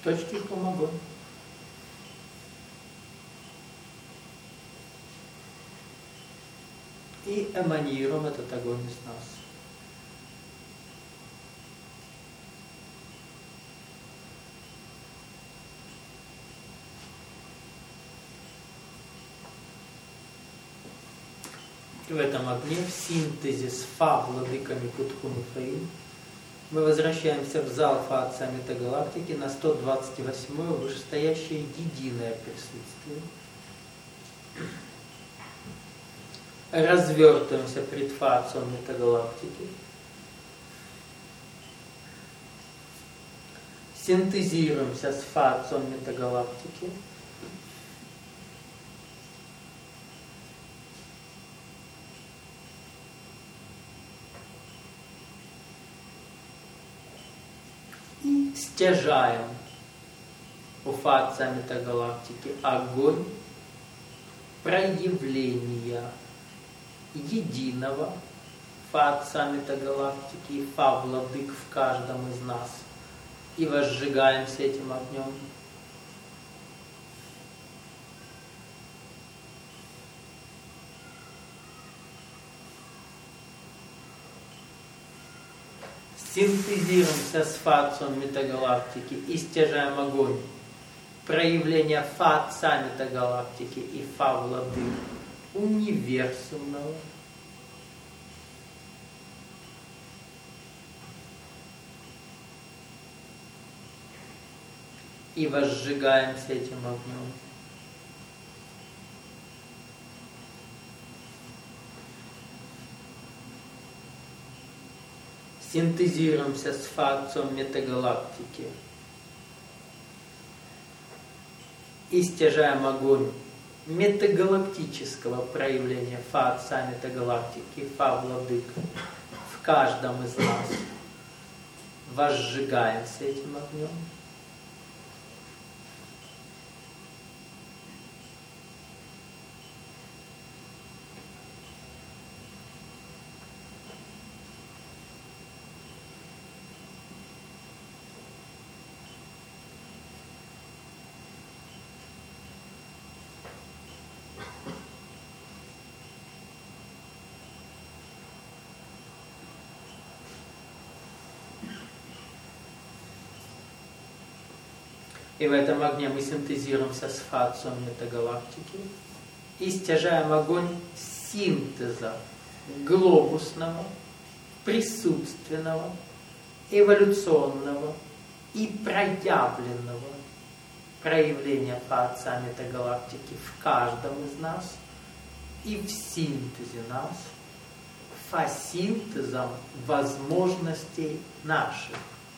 точки жгем огонь. И эманируем этот огонь из нас. В этом огне, в синтезе с Фа, владыками Кутхун и Фаин, мы возвращаемся в зал Фа Отца Метагалактики на 128-е вышестоящее единое присутствие. Развертываемся пред Фа Отцом Метагалактики. Синтезируемся с Фа Отцом Метагалактики. И стяжаем у Фа Отца Метагалактики огонь проявления единого Фа Отца Метагалактики и Фа Владык в каждом из нас. И возжигаемся этим огнем. Синтезируемся с Фа Отцом Метагалактики и стяжаем огонь проявления Фа Отца Метагалактики и Фа Владык универсумного. И возжигаемся этим огнем. Синтезируемся с Фа Отцом Метагалактики и стяжаем огонь метагалактического проявления Фа Отца Метагалактики, Фа Владык в каждом из нас. Возжигаемся этим огнем. И в этом огне мы синтезируемся с Фа Отцом Метагалактики и стяжаем огонь синтеза глобусного, присутственного, эволюционного и проявленного проявления Фа Отца Метагалактики в каждом из нас и в синтезе нас, фа-синтезом возможностей наших.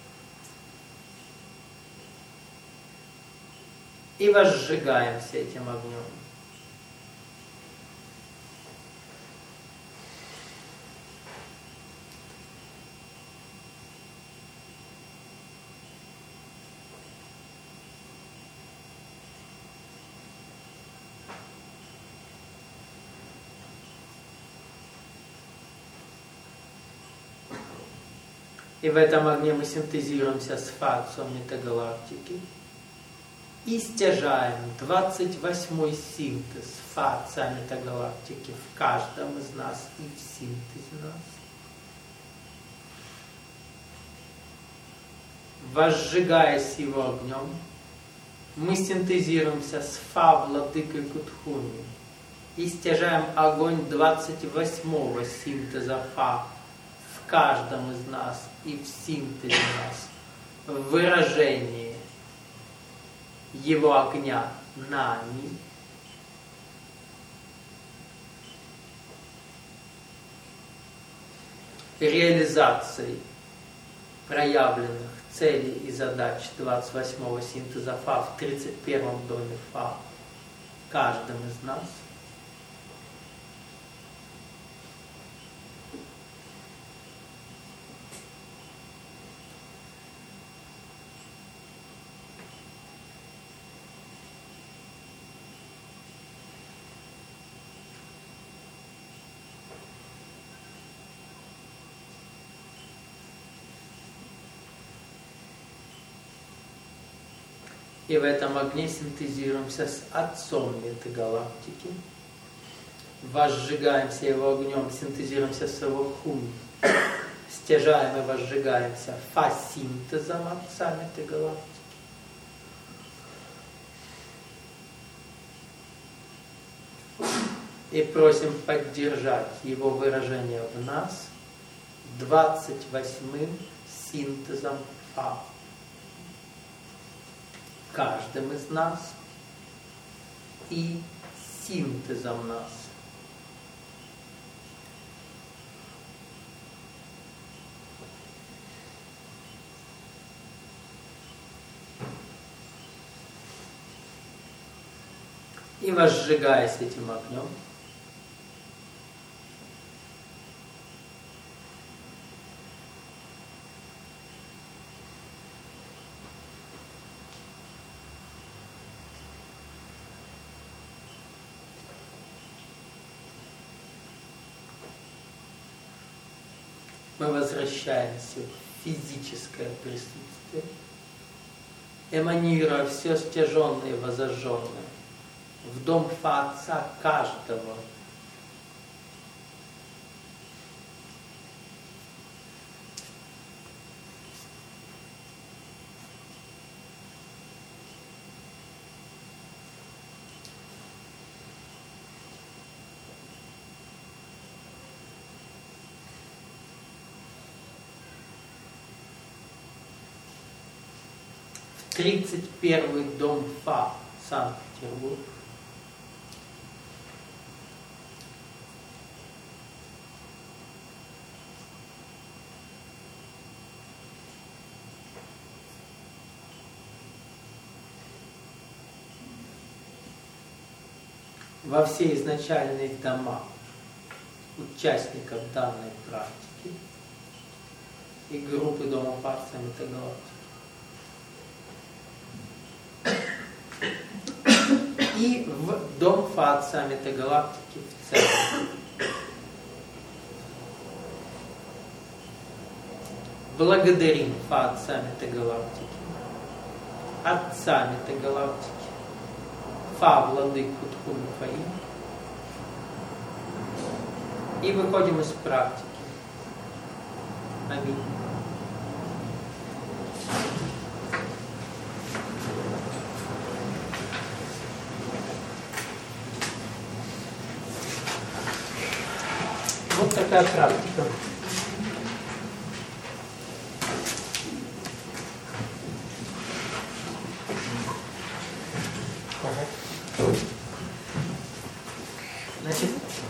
И возжигаемся этим огнем. И в этом огне мы синтезируемся с Фа Отцом Метагалактики и стяжаем 28-й синтез Фа Отца Метагалактики в каждом из нас и в синтезе нас. Возжигаясь его огнем, мы синтезируемся с Фа Владыкой Кутхуни и стяжаем огонь 28-го синтеза Фа в каждом из нас и в синтезе нас, в выражении его огня нами. Реализацией проявленных целей и задач 28-го синтеза Фа в 31-м доме Фа каждым из нас. И в этом огне синтезируемся с Отцом метагалактики. Возжигаемся его огнем, синтезируемся с его хуй. Стяжаем и возжигаемся фасинтезом Отца метагалактики. И просим поддержать его выражение в нас 28-м синтезом Фа. Каждым из нас и синтезом нас. И возжигаясь этим огнем, мы возвращаемся в физическое присутствие, эманируя все стяженное и возожженное в дом Фа Отца каждого. В 31-й дом Фа, Санкт-Петербург. Во все изначальные дома участников данной практики и группы Дома Фа Отца метагалактики. И в Дом Фа Отца метагалактики в целом. Благодарим Фа Отца метагалактики, Отца метагалактики, Фа Владыку Тхуну Фаи. И выходим из практики. Аминь. Вот такая практика. Значит,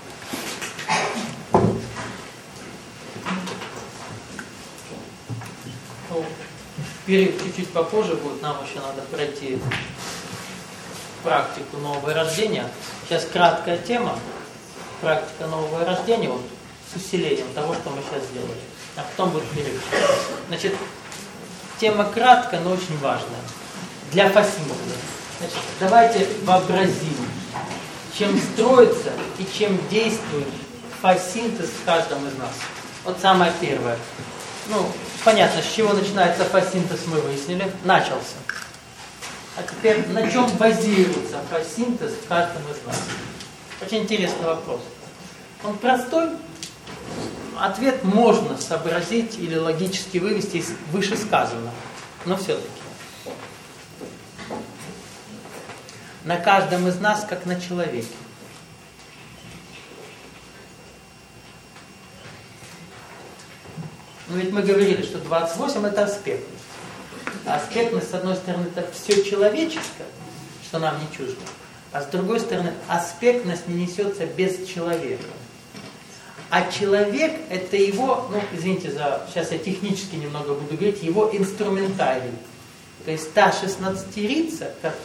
период чуть-чуть попозже будет, нам еще надо пройти практику нового рождения. Сейчас краткая тема, практика нового рождения, вот, с усилением того, что мы сейчас сделали. А потом будет перерыв. Значит, тема краткая, но очень важная. Для фасинтеза. Значит, давайте вообразим, чем строится и чем действует фасинтез в каждом из нас. Вот самое первое. Ну, понятно, с чего начинается фасинтез, мы выяснили. Начался. А теперь, на чем базируется фасинтез в каждом из нас? Очень интересный вопрос. Он простой. Ответ можно сообразить или логически вывести из вышесказанного. Но все-таки. На каждом из нас, как на человеке. Но ведь мы говорили, что 28 это аспектность. А аспектность, с одной стороны, это все человеческое, что нам не чуждо. А с другой стороны, аспектность не несется без человека. А человек это его, ну, извините за, сейчас я технически немного буду говорить, его инструментарий. То есть та 16-рица,